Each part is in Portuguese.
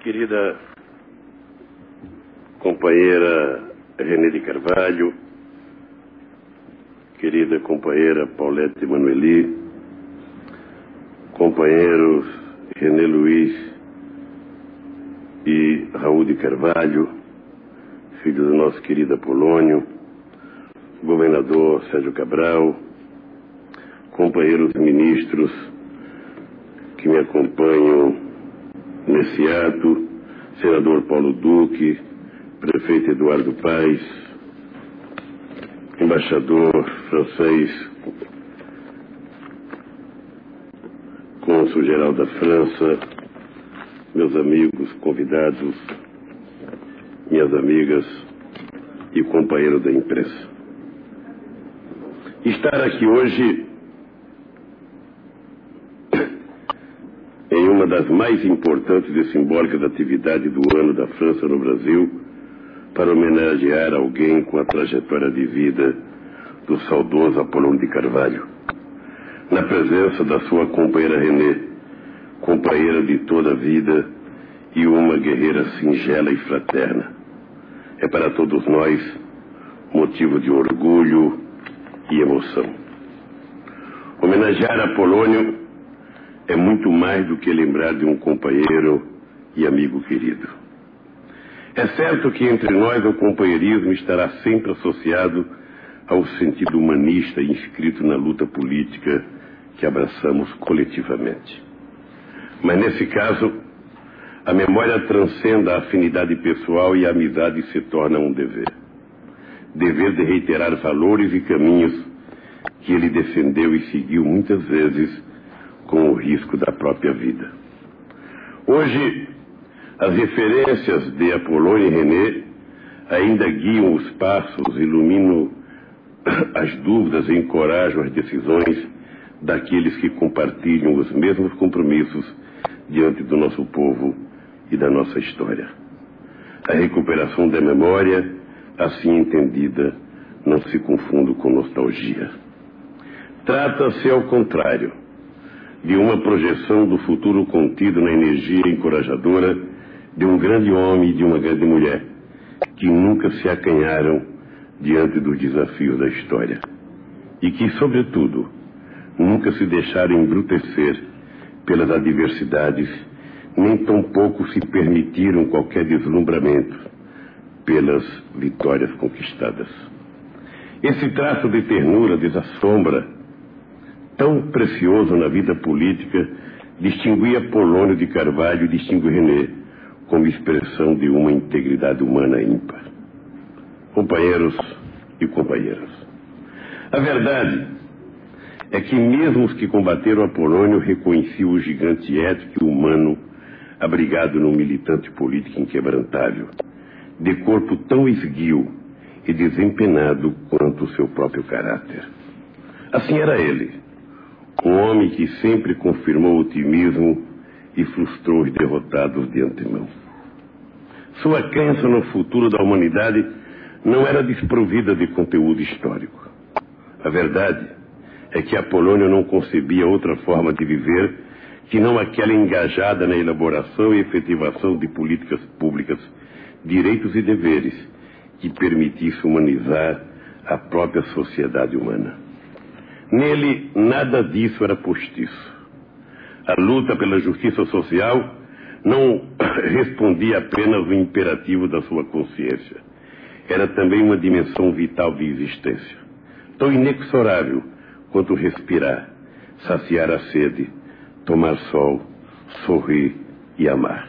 Querida companheira René de Carvalho, querida companheira Paulette Emanueli, companheiros René Luiz e Raul de Carvalho, filho do nosso querido Apolônio, governador Sérgio Cabral, companheiros ministros que me acompanham nesse ato, senador Paulo Duque, prefeito Eduardo Paes, embaixador francês, cônsul-geral da França, meus amigos convidados, minhas amigas e companheiro da imprensa. Estar aqui hoje em uma das mais importantes e simbólicas atividades do ano da França no Brasil, para homenagear alguém com a trajetória de vida do saudoso Apolônio de Carvalho, na presença da sua companheira René, companheira de toda a vida e uma guerreira singela e fraterna. É para todos nós motivo de orgulho e emoção. Homenagear Apolônio é muito mais do que lembrar de um companheiro e amigo querido. É certo que entre nós o companheirismo estará sempre associado ao sentido humanista inscrito na luta política que abraçamos coletivamente. Mas nesse caso, a memória transcende a afinidade pessoal e a amizade se torna um dever. Dever de reiterar valores e caminhos que ele defendeu e seguiu muitas vezes com o risco da própria vida. Hoje, as referências de Apolônio e René ainda guiam os passos, iluminam as dúvidas e encorajam as decisões daqueles que compartilham os mesmos compromissos diante do nosso povo e da nossa história. A recuperação da memória, assim entendida, não se confunda com nostalgia. Trata-se, ao contrário, de uma projeção do futuro contido na energia encorajadora de um grande homem e de uma grande mulher, que nunca se acanharam diante dos desafios da história e que, sobretudo, nunca se deixaram embrutecer pelas adversidades, nem tampouco se permitiram qualquer deslumbramento pelas vitórias conquistadas. Esse traço de ternura desassombra, tão precioso na vida política, distinguia Apolônio de Carvalho e distingue René como expressão de uma integridade humana ímpar. Companheiros e companheiras, a verdade é que mesmo os que combateram Apolônio reconheciam o gigante ético e humano abrigado num militante político inquebrantável, de corpo tão esguio e desempenado quanto o seu próprio caráter. Assim era ele, um homem que sempre confirmou o otimismo e frustrou os derrotados de antemão. Sua crença no futuro da humanidade não era desprovida de conteúdo histórico. A verdade é que Apolônio não concebia outra forma de viver que não aquela engajada na elaboração e efetivação de políticas públicas, direitos e deveres que permitisse humanizar a própria sociedade humana. Nele, nada disso era postiço. A luta pela justiça social não respondia apenas ao imperativo da sua consciência. Era também uma dimensão vital de existência, tão inexorável quanto respirar, saciar a sede, tomar sol, sorrir e amar.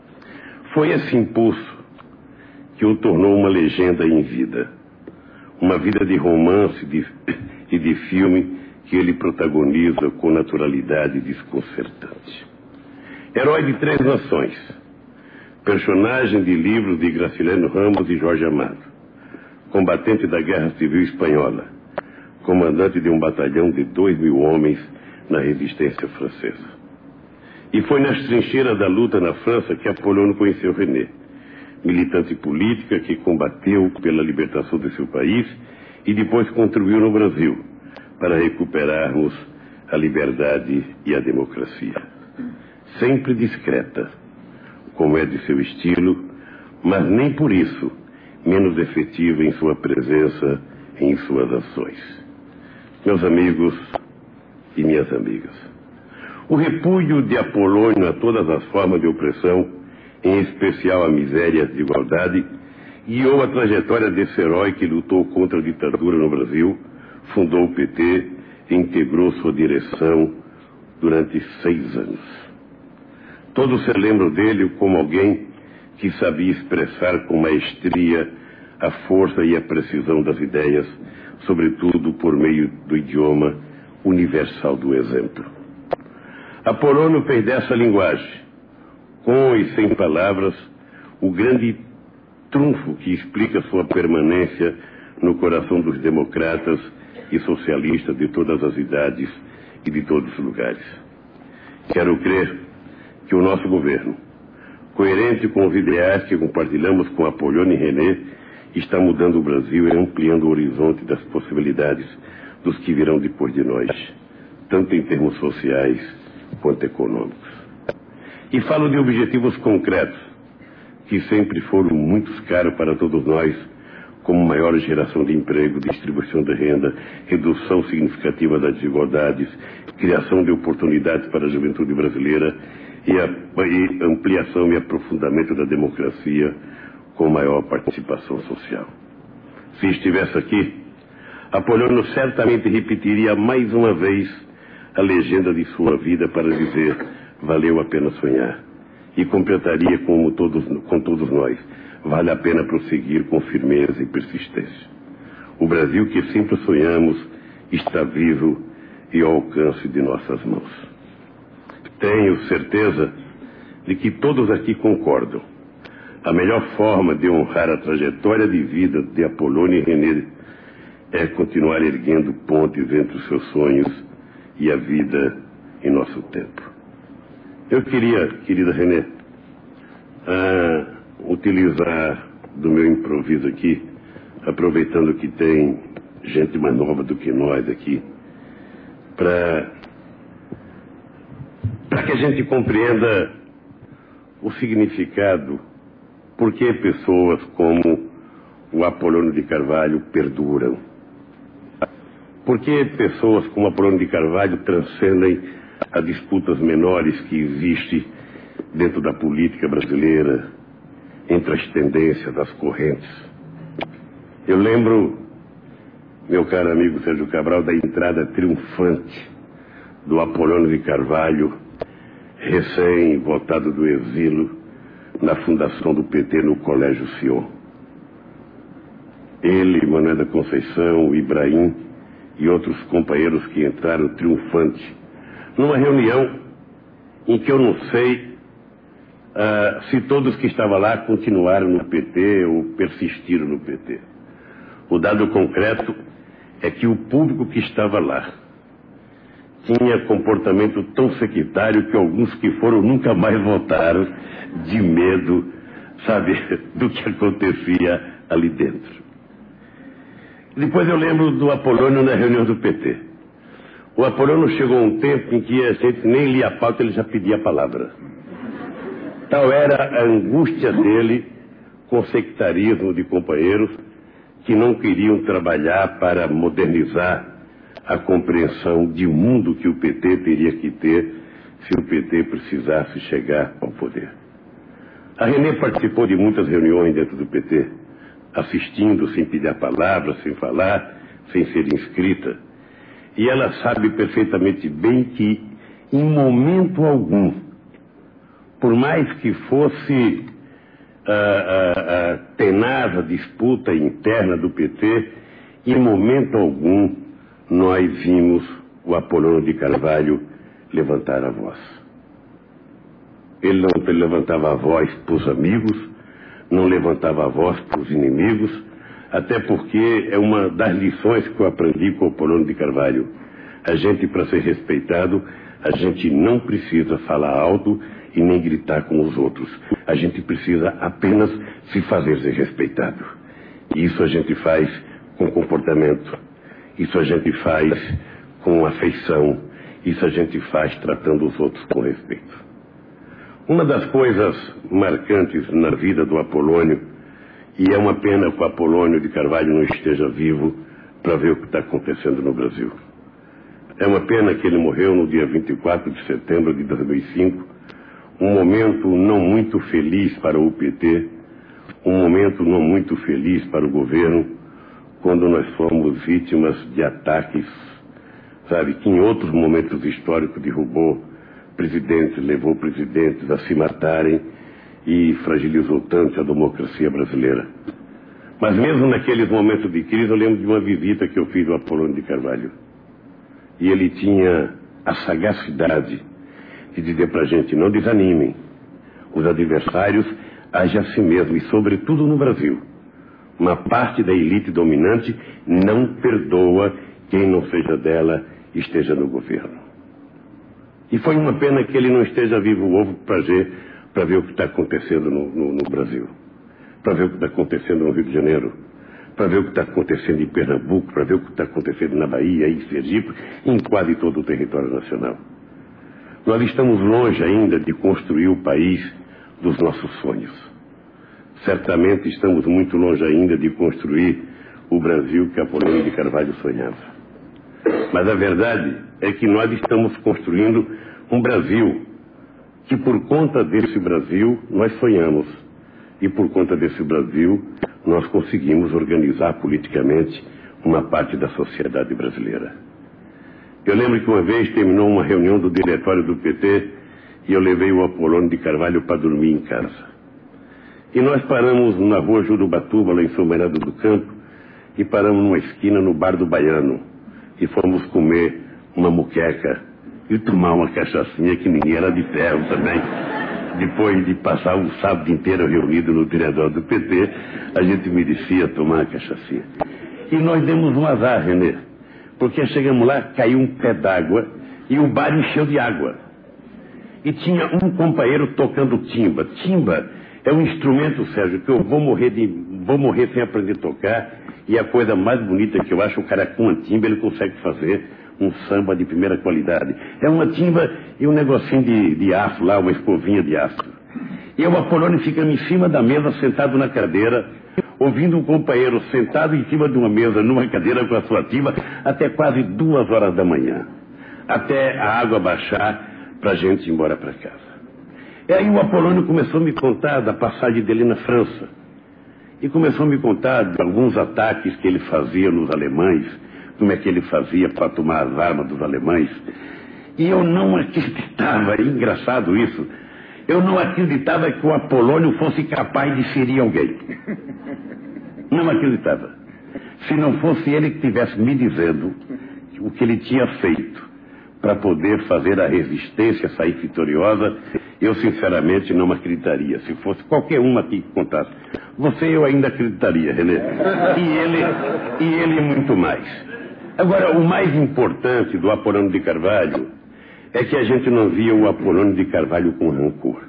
Foi esse impulso que o tornou uma legenda em vida, uma vida de romance e de filme que ele protagoniza com naturalidade desconcertante. Herói de 3 nações, personagem de livros de Graciliano Ramos e Jorge Amado, combatente da Guerra Civil Espanhola, comandante de um batalhão de 2.000 homens na resistência francesa. E foi nas trincheiras da luta na França que Apolônio conheceu René, militante política que combateu pela libertação de seu país e depois contribuiu no Brasil para recuperarmos a liberdade e a democracia. Sempre discreta, como é de seu estilo, mas nem por isso menos efetiva em sua presença e em suas ações. Meus amigos e minhas amigas, o repúdio de Apolônio a todas as formas de opressão, em especial a miséria e a desigualdade, guiou a trajetória desse herói que lutou contra a ditadura no Brasil, fundou o PT e integrou sua direção durante 6 anos. Todos se lembram dele como alguém que sabia expressar com maestria a força e a precisão das ideias, sobretudo por meio do idioma universal do exemplo. Apolônio fez dessa linguagem, com e sem palavras, o grande trunfo que explica sua permanência no coração dos democratas e socialistas de todas as idades e de todos os lugares. Quero crer que o nosso governo, coerente com os ideais que compartilhamos com Apolônio e René, está mudando o Brasil e ampliando o horizonte das possibilidades dos que virão depois de nós, tanto em termos sociais quanto econômicos. E falo de objetivos concretos, que sempre foram muito caros para todos nós, como maior geração de emprego, distribuição de renda, redução significativa das desigualdades, criação de oportunidades para a juventude brasileira e ampliação e aprofundamento da democracia com maior participação social. Se estivesse aqui, Apolônio certamente repetiria mais uma vez a legenda de sua vida para dizer: valeu a pena sonhar. E completaria com todos nós: vale a pena prosseguir com firmeza e persistência. O Brasil que sempre sonhamos está vivo e ao alcance de nossas mãos. Tenho certeza de que todos aqui concordam. A melhor forma de honrar a trajetória de vida de Apolônio e René é continuar erguendo pontes entre os seus sonhos e a vida em nosso tempo. Eu queria, querida René, utilizar do meu improviso aqui, aproveitando que tem gente mais nova do que nós aqui, para que a gente compreenda o significado, por que pessoas como o Apolônio de Carvalho perduram. Por que pessoas como Apolônio de Carvalho transcendem as disputas menores que existem dentro da política brasileira, entre as tendências, as correntes. Eu lembro, meu caro amigo Sérgio Cabral, da entrada triunfante do Apolônio de Carvalho, recém-voltado do exílio, na fundação do PT no Colégio Sion. Ele, Manuel da Conceição, Ibrahim e outros companheiros que entraram triunfante numa reunião em que eu não sei se todos que estavam lá continuaram no PT ou persistiram no PT. O dado concreto é que o público que estava lá tinha comportamento tão sectário que alguns que foram nunca mais voltaram, de medo, sabe, do que acontecia ali dentro. Depois eu lembro do Apolônio na reunião do PT. O Apolônio chegou a um tempo em que a gente nem lia a pauta, ele já pedia a palavra. Tal era a angústia dele com o sectarismo de companheiros que não queriam trabalhar para modernizar a compreensão de mundo que o PT teria que ter se o PT precisasse chegar ao poder. A René participou de muitas reuniões dentro do PT, assistindo sem pedir a palavra, sem falar, sem ser inscrita. E ela sabe perfeitamente bem que, em momento algum, por mais que fosse tenaz a disputa interna do PT, em momento algum nós vimos o Apolônio de Carvalho levantar a voz. Ele não levantava a voz para os amigos, não levantava a voz para os inimigos, até porque é uma das lições que eu aprendi com o Apolônio de Carvalho. A gente, para ser respeitado, a gente não precisa falar alto e nem gritar com os outros. A gente precisa apenas se fazer ser respeitado. E isso a gente faz com comportamento. Isso a gente faz com afeição. Isso a gente faz tratando os outros com respeito. Uma das coisas marcantes na vida do Apolônio, e é uma pena que o Apolônio de Carvalho não esteja vivo para ver o que está acontecendo no Brasil. É uma pena que ele morreu no dia 24 de setembro de 2005, um momento não muito feliz para o PT, um momento não muito feliz para o governo, quando nós fomos vítimas de ataques, sabe, que em outros momentos históricos derrubou presidentes, levou presidentes a se matarem e fragilizou tanto a democracia brasileira. Mas mesmo naqueles momentos de crise, eu lembro de uma visita que eu fiz ao Apolônio de Carvalho. E ele tinha a sagacidade de dizer para a gente: não desanimem, os adversários agem a si mesmo, e sobretudo no Brasil. Uma parte da elite dominante não perdoa quem não seja dela esteja no governo. E foi uma pena que ele não esteja vivo ovo para ver o que está acontecendo no Brasil, para ver o que está acontecendo no Rio de Janeiro, para ver o que está acontecendo em Pernambuco, para ver o que está acontecendo na Bahia, em Sergipe, em quase todo o território nacional. Nós estamos longe ainda de construir o país dos nossos sonhos. Certamente estamos muito longe ainda de construir o Brasil que Apolônio de Carvalho sonhava. Mas a verdade é que nós estamos construindo um Brasil que, por conta desse Brasil, nós sonhamos. E por conta desse Brasil, nós conseguimos organizar politicamente uma parte da sociedade brasileira. Eu lembro que uma vez terminou uma reunião do diretório do PT e eu levei o Apolônio de Carvalho para dormir em casa. E nós paramos na rua Jurubatuba, lá em São Bernardo do Campo, e paramos numa esquina no Bar do Baiano. E fomos comer uma muqueca e tomar uma cachaçinha que ninguém era de ferro também. Depois de passar o sábado inteiro reunido no diretório do PT, a gente merecia tomar a cachaçinha. E nós demos um azar, Renê, porque chegamos lá, caiu um pé d'água e o bar encheu de água. E tinha um companheiro tocando timba. Timba é um instrumento, Sérgio, que eu vou morrer sem aprender a tocar. E a coisa mais bonita que eu acho, o cara com uma timba, ele consegue fazer um samba de primeira qualidade. É uma timba e um negocinho de aço lá, uma escovinha de aço. E o Apolônio fica em cima da mesa, sentado na cadeira, ouvindo um companheiro sentado em cima de uma mesa, numa cadeira com a sua timba, até quase 2 horas da manhã. Até a água baixar para a gente ir embora para casa. E aí o Apolônio começou a me contar da passagem dele na França. E começou a me contar de alguns ataques que ele fazia nos alemães, como é que ele fazia para tomar as armas dos alemães. E eu não acreditava, é engraçado isso, eu não acreditava que o Apolônio fosse capaz de ferir alguém. Não acreditava. Se não fosse ele que tivesse me dizendo o que ele tinha feito para poder fazer a resistência sair vitoriosa, eu sinceramente não acreditaria. Se fosse qualquer uma que contasse. Você eu ainda acreditaria, Renê. E ele muito mais. Agora, o mais importante do Apolônio de Carvalho é que a gente não via o Apolônio de Carvalho com rancor.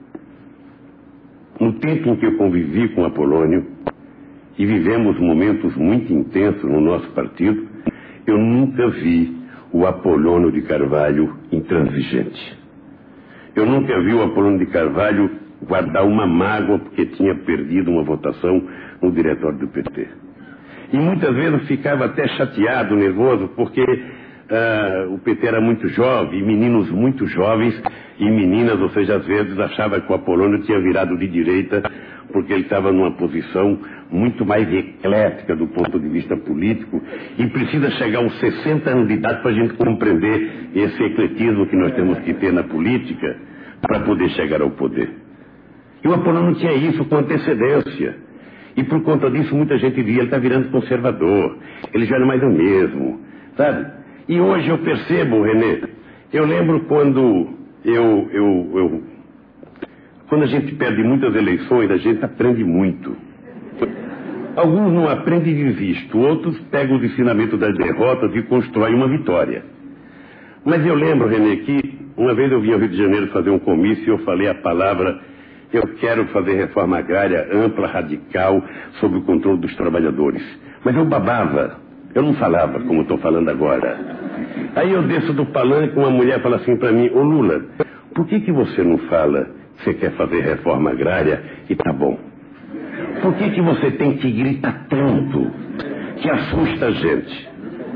No tempo em que eu convivi com o Apolônio e vivemos momentos muito intensos no nosso partido, eu nunca vi o Apolônio de Carvalho intransigente. Eu nunca vi o Apolônio de Carvalho guardar uma mágoa porque tinha perdido uma votação no diretório do PT. E muitas vezes ficava até chateado, nervoso, porque o PT era muito jovem, e meninos muito jovens, e meninas, ou seja, às vezes achava que o Apolônio tinha virado de direita, porque ele estava numa posição muito mais eclética do ponto de vista político, e precisa chegar aos 60 anos de idade para a gente compreender esse ecletismo que nós temos que ter na política para poder chegar ao poder. E o Apolônio tinha isso com antecedência. E por conta disso muita gente via, ele está virando conservador, ele já não é mais o mesmo, sabe? E hoje eu percebo, Renê, eu lembro quando quando a gente perde muitas eleições, a gente aprende muito. Alguns não aprendem e desistem, outros pegam os ensinamentos das derrotas e constroem uma vitória. Mas eu lembro, Renê, que uma vez eu vim ao Rio de Janeiro fazer um comício e eu falei a palavra: eu quero fazer reforma agrária ampla, radical, sob o controle dos trabalhadores. Mas eu babava, eu não falava como estou falando agora. Aí eu desço do palanque, uma mulher fala assim para mim: ô Lula, por que você não fala Você quer fazer reforma agrária e tá bom. Por que você tem que gritar tanto que assusta a gente?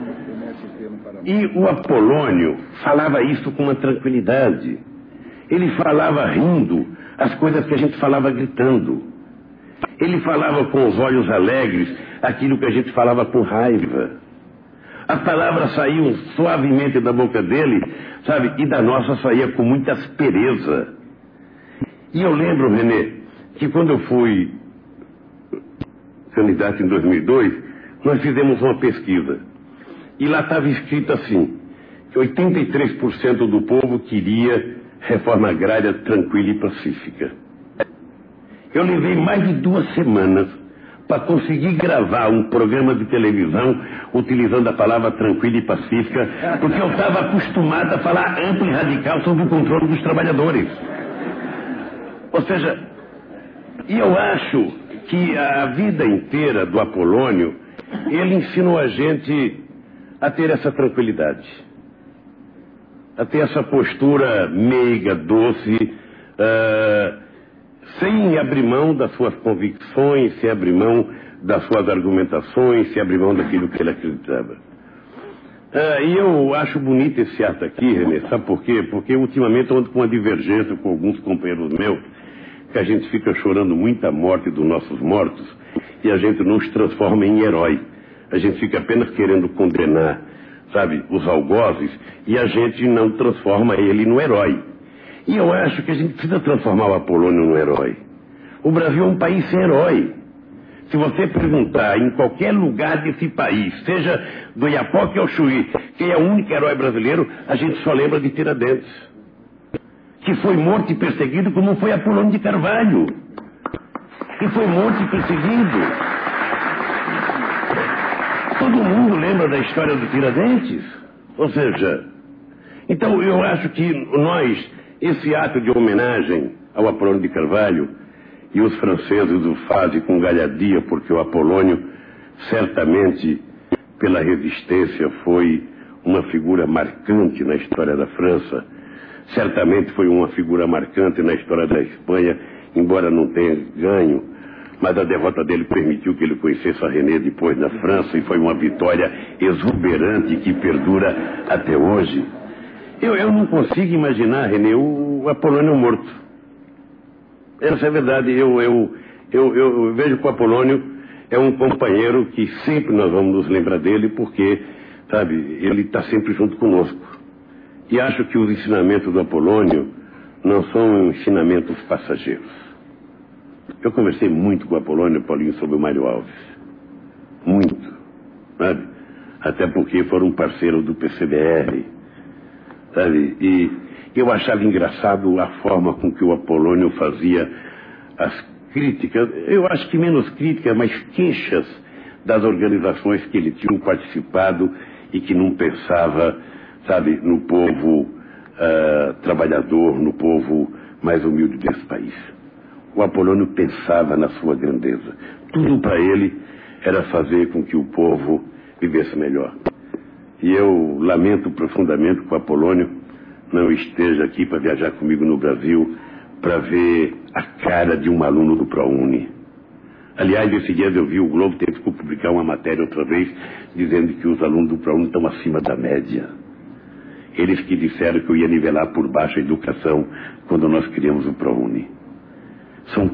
E o Apolônio falava isso com uma tranquilidade. Ele falava rindo as coisas que a gente falava gritando. Ele falava com os olhos alegres aquilo que a gente falava com raiva. As palavras saíam suavemente da boca dele, sabe? E da nossa saía com muita aspereza. E eu lembro, Renê, que quando eu fui candidato em 2002, nós fizemos uma pesquisa. E lá estava escrito assim, que 83% do povo queria reforma agrária tranquila e pacífica. Eu levei mais de 2 semanas para conseguir gravar um programa de televisão utilizando a palavra tranquila e pacífica, porque eu estava acostumado a falar amplo e radical sobre o controle dos trabalhadores. Ou seja, eu acho que a vida inteira do Apolônio, ele ensinou a gente a ter essa tranquilidade, a ter essa postura meiga, doce, sem abrir mão das suas convicções, sem abrir mão das suas argumentações, sem abrir mão daquilo que ele acreditava. E eu acho bonito esse ato aqui, Renê, sabe por quê? Porque ultimamente eu ando com uma divergência com alguns companheiros meus, que a gente fica chorando muita morte dos nossos mortos e a gente não os transforma em herói. A gente fica apenas querendo condenar, sabe, os algozes, e a gente não transforma ele no herói. E eu acho que a gente precisa transformar o Apolônio no herói. O Brasil é um país sem herói. Se você perguntar em qualquer lugar desse país, seja do Iapoque ao Chuí, quem é o único herói brasileiro, a gente só lembra de Tiradentes, que foi morto e perseguido como foi Apolônio de Carvalho, que foi morto e perseguido. Todo mundo lembra da história do Tiradentes. Ou seja, então eu acho que nós, esse ato de homenagem ao Apolônio de Carvalho, e os franceses o fazem com galhardia, porque o Apolônio, certamente, pela resistência, foi uma figura marcante na história da França, certamente foi uma figura marcante na história da Espanha, embora não tenha ganho, mas a derrota dele permitiu que ele conhecesse a René depois na França, e foi uma vitória exuberante que perdura até hoje. Eu não consigo imaginar, René, o Apolônio morto. Essa é a verdade. Eu vejo que o Apolônio é um companheiro que sempre nós vamos nos lembrar dele, porque, sabe, ele está sempre junto conosco. E acho que os ensinamentos do Apolônio não são ensinamentos passageiros. Eu conversei muito com o Apolônio, Paulinho, sobre o Mário Alves. Muito, sabe? Até porque foram parceiros do PCBR, sabe? E eu achava engraçado a forma com que o Apolônio fazia as críticas, eu acho que menos críticas, mas queixas das organizações que ele tinha participado e que não pensava, sabe, no povo trabalhador, no povo mais humilde desse país. O Apolônio pensava na sua grandeza. Tudo para ele era fazer com que o povo vivesse melhor. E eu lamento profundamente que o Apolônio não esteja aqui para viajar comigo no Brasil para ver a cara de um aluno do ProUni. Aliás, esses dias eu vi o Globo teve que publicar uma matéria outra vez dizendo que os alunos do ProUni estão acima da média. Eles que disseram que eu ia nivelar por baixo a educação quando nós criamos o ProUni. São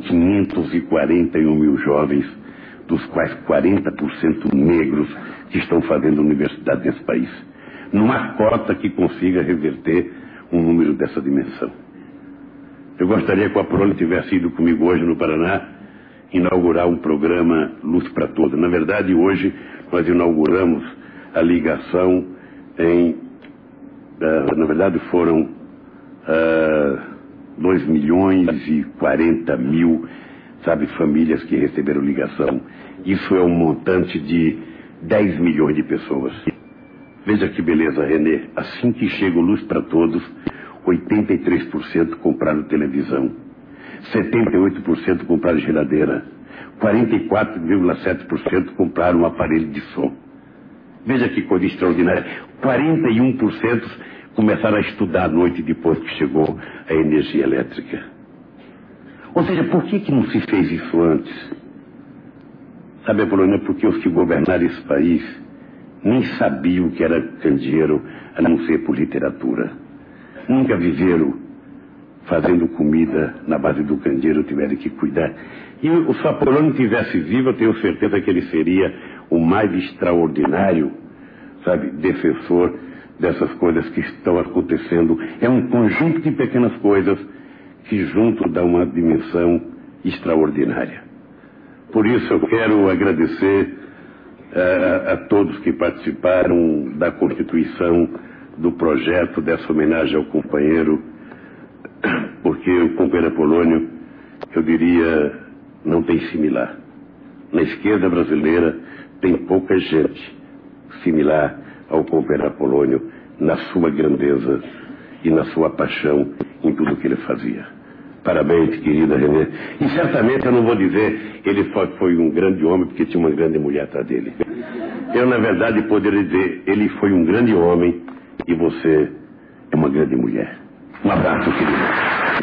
541 mil jovens, dos quais 40% negros, que estão fazendo universidade nesse país. Não há cota que consiga reverter um número dessa dimensão. Eu gostaria que o Apolônio tivesse ido comigo hoje no Paraná inaugurar um programa Luz para Todos. Na verdade, hoje nós inauguramos a ligação na verdade foram 2.040.000, sabe, famílias que receberam ligação. Isso é um montante de 10 milhões de pessoas. Veja que beleza, Renê. Assim que chega o Luz para Todos, 83% compraram televisão, 78% compraram geladeira, 44,7% compraram um aparelho de som. Veja que coisa extraordinária. 41% começaram a estudar à noite depois que chegou a energia elétrica. Ou seja, por que não se fez isso antes? Sabe, Apolônio, porque os que governaram esse país nem sabiam o que era candeeiro, a não ser por literatura. Nunca viveram fazendo comida na base do candeeiro, tiveram que cuidar. E se o Apolônio tivesse vivo, eu tenho certeza que ele seria o mais extraordinário, sabe, defensor dessas coisas que estão acontecendo. É um conjunto de pequenas coisas que junto dá uma dimensão extraordinária. Por isso eu quero agradecer a todos que participaram da constituição do projeto dessa homenagem ao companheiro, porque o companheiro Apolônio, eu diria, não tem similar. Na esquerda brasileira tem pouca gente similar ao companheiro Apolônio na sua grandeza e na sua paixão em tudo que ele fazia. Parabéns, querida Renê. E certamente eu não vou dizer ele foi um grande homem porque tinha uma grande mulher atrás dele. Eu, na verdade, poderia dizer ele foi um grande homem e você é uma grande mulher. Um abraço, querida.